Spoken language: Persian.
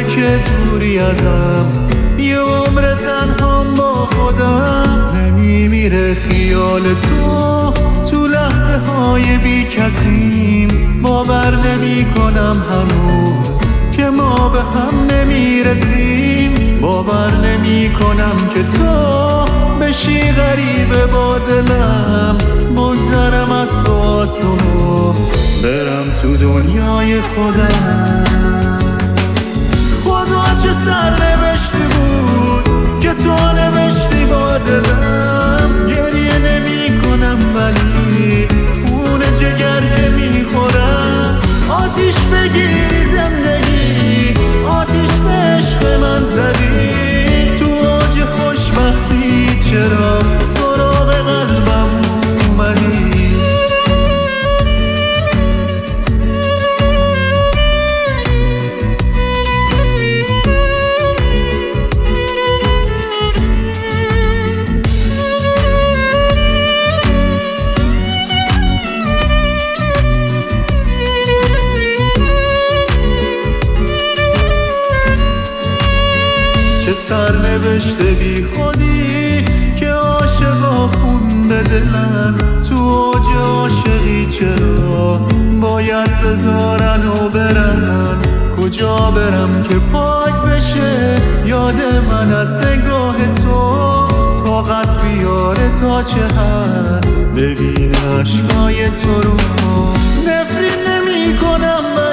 خوبه که دوری ازم، یه عمر تنهام با خودم. نمیمیره خیال تو لحظه های بی کسیم. باور نمی کنم هنوز که ما به هم نمیرسیم. باور نمی کنم که تو بشی غریبه با دلم. بگذرم از تو آسونو برم تو دنیای خودم. خدا چه سرنوشتی بود که تو نوشتی با دلم. گریه نمی کنم ولی خون جگر که میخورم. آتیش بگیری زندگی، آتیش به عشق من زدی. تو اوج خوشبختی چرا سراغ قلبم اومدی؟ چه سرنوشته بی خودی که عاشقا خون به دلن. تو اوج عاشقی چرا باید بذارن و برن؟ کجا برم که پاک بشه یاد من از نگاه تو؟ طاقت بیاره تا چه حد ببینه عشقای تو رو. نفرین نمی کنم